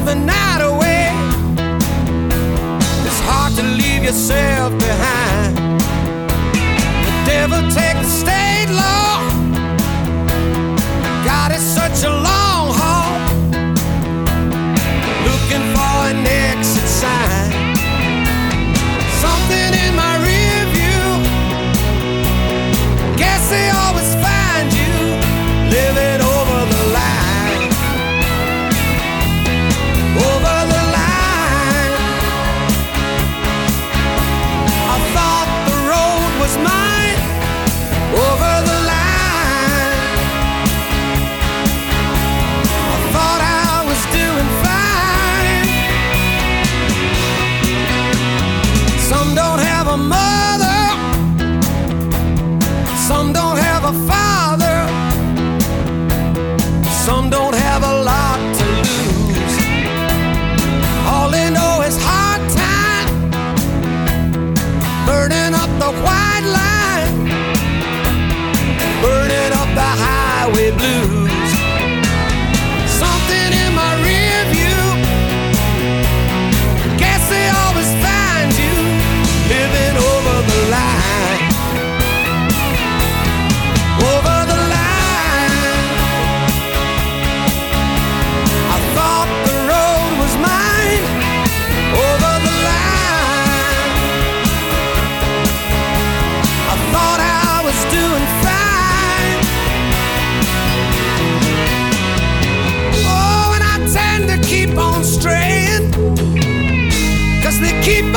the night away. It's hard to leave yourself behind. The devil take the state law. God, it's such a long haul, looking for an exit sign. Something in my rear view. Guess they always find you living over the line. Over the line. I thought the road was mine. Over the line. I thought I was doing fine. Some don't have a mother. Some don't have a father. Some don't have a lot to lose. All they know is hard time, burning up the white line, burning up the highway blues. Something in my rear view. Guess they always find you living over the line. Over the line. I thought the road was mine. Over the line. I thought I was doing fine. Oh, and I tend to keep on straying, 'cause they keep